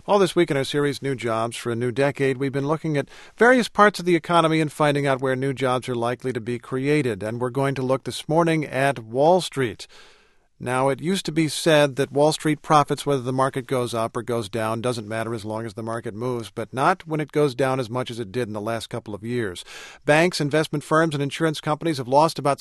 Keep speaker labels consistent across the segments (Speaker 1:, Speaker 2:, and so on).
Speaker 1: All this week in our series, New Jobs for a New Decade, we've been looking at various parts of the economy and finding out where new jobs are likely to be created. And we're going to look this morning at Wall Street. Now, it used to be said that Wall Street profits whether the market goes up or goes down. Doesn't matter as long as the market moves, but not when it goes down as much as it did in the last couple of years. Banks, investment firms, and insurance companies have lost about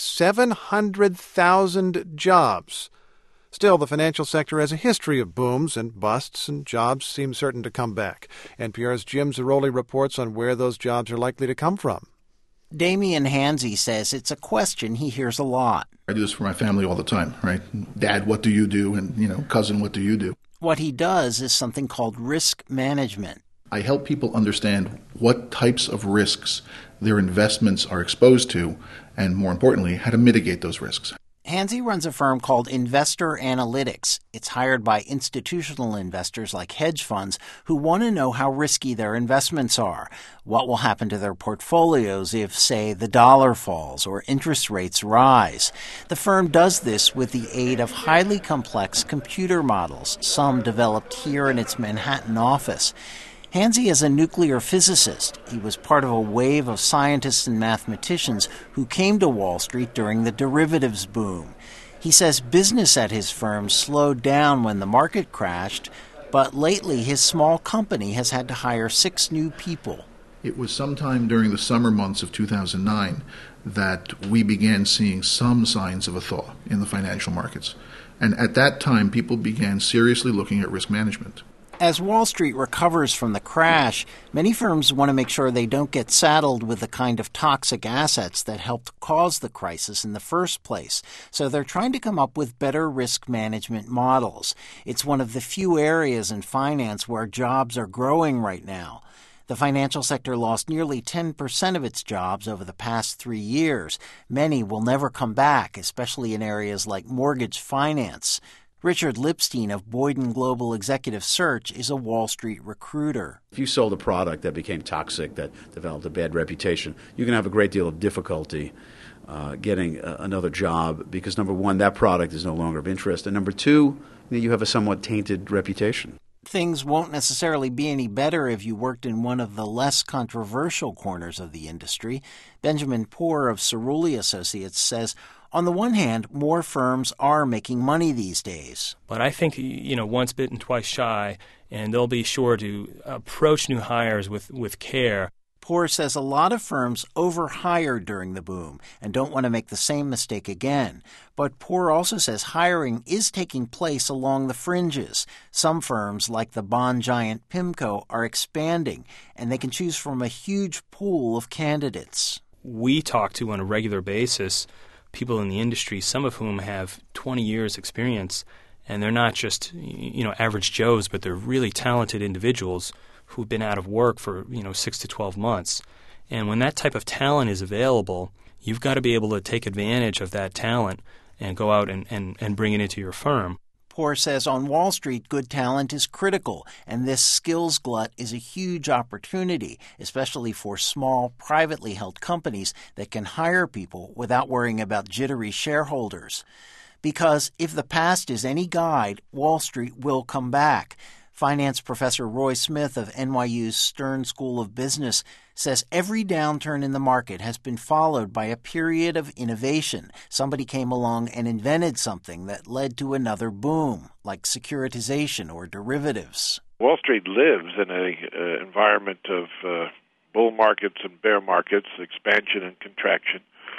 Speaker 1: 700,000 jobs. Still, the financial sector has a history of booms and busts, and jobs seem certain to come back. NPR's Jim Zarroli reports on where those jobs are likely to come from.
Speaker 2: Damian Hansey says it's a question he hears a lot.
Speaker 3: I do this for my family all the time, right? Dad, what do you do? And, cousin, what do you do?
Speaker 2: What he does is something called risk management.
Speaker 3: I help people understand what types of risks their investments are exposed to, and more importantly, how to mitigate those risks.
Speaker 2: Hansey runs a firm called Investor Analytics. It's hired by institutional investors like hedge funds who want to know how risky their investments are, what will happen to their portfolios if, say, the dollar falls or interest rates rise. The firm does this with the aid of highly complex computer models, some developed here in its Manhattan office. Hansey is a nuclear physicist. He was part of a wave of scientists and mathematicians who came to Wall Street during the derivatives boom. He says business at his firm slowed down when the market crashed, but lately his small company has had to hire 6 new people.
Speaker 3: It was sometime during the summer months of 2009 that we began seeing some signs of a thaw in the financial markets. And at that time, people began seriously looking at risk management.
Speaker 2: As Wall Street recovers from the crash, many firms want to make sure they don't get saddled with the kind of toxic assets that helped cause the crisis in the first place. So they're trying to come up with better risk management models. It's one of the few areas in finance where jobs are growing right now. The financial sector lost nearly 10% of its jobs over the past 3 years. Many will never come back, especially in areas like mortgage finance. Richard Lipstein of Boyden Global Executive Search is a Wall Street recruiter.
Speaker 4: If you sold a product that became toxic, that developed a bad reputation, you can have a great deal of difficulty getting another job because, number one, that product is no longer of interest, and number two, you have a somewhat tainted reputation.
Speaker 2: Things won't necessarily be any better if you worked in one of the less controversial corners of the industry. Benjamin Poor of Cerulli Associates says, on the one hand, more firms are making money these days.
Speaker 5: But I think, once bitten, twice shy, and they'll be sure to approach new hires with care.
Speaker 2: Poor says a lot of firms overhired during the boom and don't want to make the same mistake again. But Poor also says hiring is taking place along the fringes. Some firms, like the bond giant PIMCO, are expanding, and they can choose from a huge pool of candidates.
Speaker 5: We talk to on a regular basis people in the industry, some of whom have 20 years experience, and they're not just, average Joes, but they're really talented individuals who've been out of work for, 6 to 12 months. And when that type of talent is available, you've got to be able to take advantage of that talent and go out and bring it into your firm.
Speaker 2: Poor says on Wall Street, good talent is critical, and this skills glut is a huge opportunity, especially for small, privately held companies that can hire people without worrying about jittery shareholders. Because if the past is any guide, Wall Street will come back. Finance professor Roy Smith of NYU's Stern School of Business says every downturn in the market has been followed by a period of innovation. Somebody came along and invented something that led to another boom, like securitization or derivatives.
Speaker 6: Wall Street lives in an environment of bull markets and bear markets, expansion and contraction.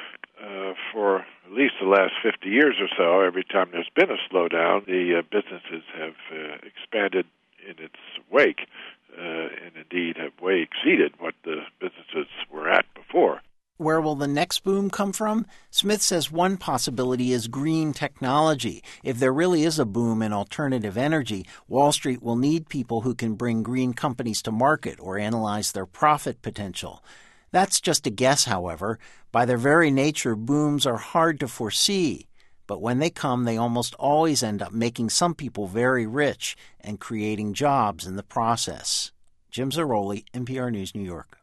Speaker 6: For at least the last 50 years or so, every time there's been a slowdown, the businesses have expanded in its wake, and indeed have way exceeded what the businesses were at before.
Speaker 2: Where will the next boom come from? Smith says one possibility is green technology. If there really is a boom in alternative energy, Wall Street will need people who can bring green companies to market or analyze their profit potential. That's just a guess, however. By their very nature, booms are hard to foresee. But when they come, they almost always end up making some people very rich and creating jobs in the process. Jim Zarroli, NPR News, New York.